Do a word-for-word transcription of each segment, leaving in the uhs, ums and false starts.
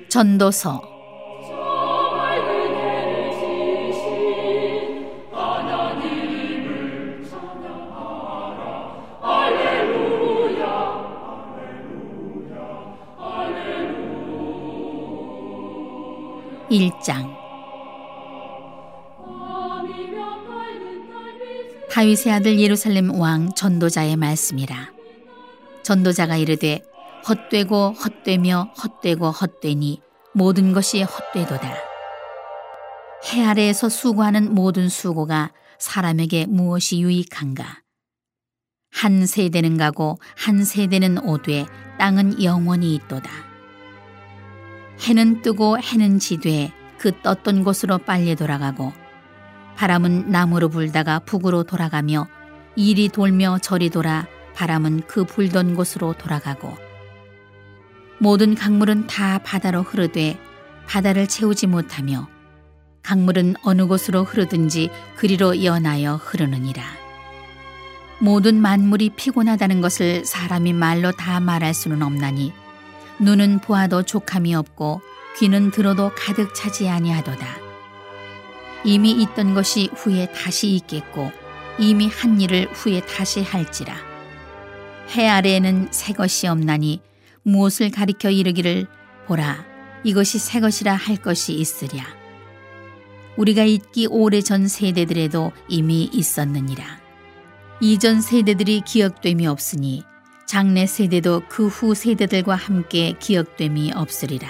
전도서 일 장. 다윗의 아들 예루살렘 왕 전도자의 말씀이라. 전도자가 이르되 헛되고 헛되며 헛되고 헛되니 모든 것이 헛되도다. 해 아래에서 수고하는 모든 수고가 사람에게 무엇이 유익한가? 한 세대는 가고 한 세대는 오되 땅은 영원히 있도다. 해는 뜨고 해는 지되 그 떴던 곳으로 빨리 돌아가고 바람은 남으로 불다가 북으로 돌아가며 이리 돌며 저리 돌아 바람은 그 불던 곳으로 돌아가고 모든 강물은 다 바다로 흐르되 바다를 채우지 못하며 강물은 어느 곳으로 흐르든지 그리로 연하여 흐르느니라. 모든 만물이 피곤하다는 것을 사람이 말로 다 말할 수는 없나니 눈은 보아도 족함이 없고 귀는 들어도 가득 차지 아니하도다. 이미 있던 것이 후에 다시 있겠고 이미 한 일을 후에 다시 할지라. 해 아래에는 새 것이 없나니 무엇을 가리켜 이르기를 보라 이것이 새 것이라 할 것이 있으랴. 우리가 있기 오래전 세대들에도 이미 있었느니라. 이전 세대들이 기억됨이 없으니 장래 세대도 그 후 세대들과 함께 기억됨이 없으리라.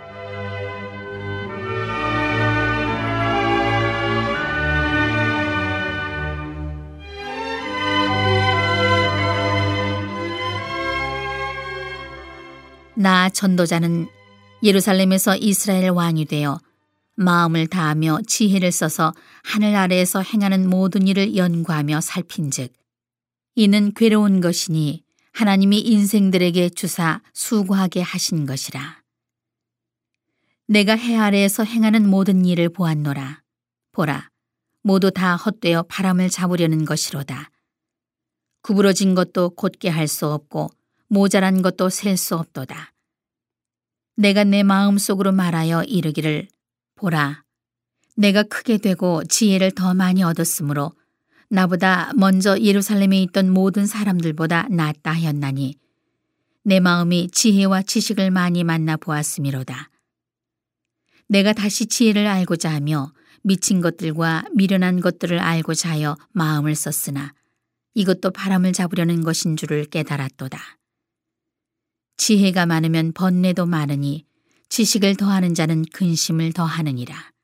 나 전도자는 예루살렘에서 이스라엘 왕이 되어 마음을 다하며 지혜를 써서 하늘 아래에서 행하는 모든 일을 연구하며 살핀즉 이는 괴로운 것이니 하나님이 인생들에게 주사 수고하게 하신 것이라. 내가 해 아래에서 행하는 모든 일을 보았노라. 보라, 모두 다 헛되어 바람을 잡으려는 것이로다. 구부러진 것도 곧게 할 수 없고 모자란 것도 셀 수 없도다. 내가 내 마음속으로 말하여 이르기를 보라, 내가 크게 되고 지혜를 더 많이 얻었으므로 나보다 먼저 예루살렘에 있던 모든 사람들보다 낫다 하였나니 내 마음이 지혜와 지식을 많이 만나 보았음이로다. 내가 다시 지혜를 알고자 하며 미친 것들과 미련한 것들을 알고자 하여 마음을 썼으나 이것도 바람을 잡으려는 것인 줄을 깨달았도다. 지혜가 많으면 번뇌도 많으니 지식을 더하는 자는 근심을 더하느니라.